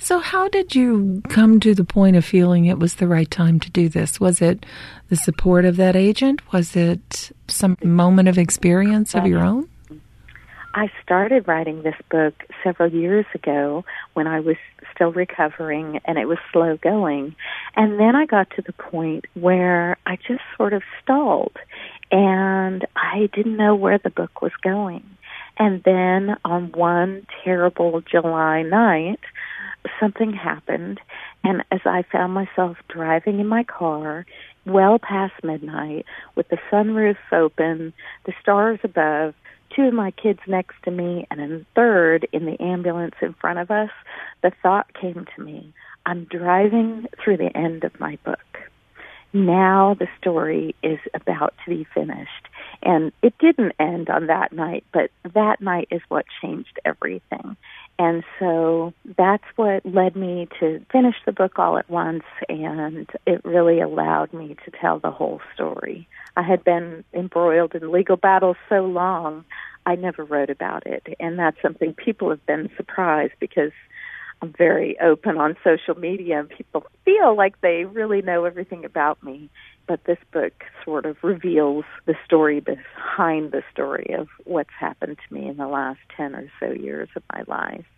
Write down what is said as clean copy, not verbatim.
So how did you come to the point of feeling it was the right time to do this? Was it the support of that agent? Was it some moment of experience of your own? I started writing this book several years ago when I was still recovering, and it was slow going. And then I got to the point where I just sort of stalled, and I didn't know where the book was going. And then on one terrible July night, something happened, and as I found myself driving in my car well past midnight with the sunroof open, the stars above, two of my kids next to me, and a third in the ambulance in front of us, the thought came to me, I'm driving through the end of my book. Now the story is about to be finished. And it didn't end on that night, but that night is what changed everything. And so that's what led me to finish the book all at once, and it really allowed me to tell the whole story. I had been embroiled in legal battles so long, I never wrote about it. And that's something people have been surprised, because I'm very open on social media, and people feel like they really know everything about me. But this book sort of reveals the story behind the story of what's happened to me in the last 10 or so years of my life.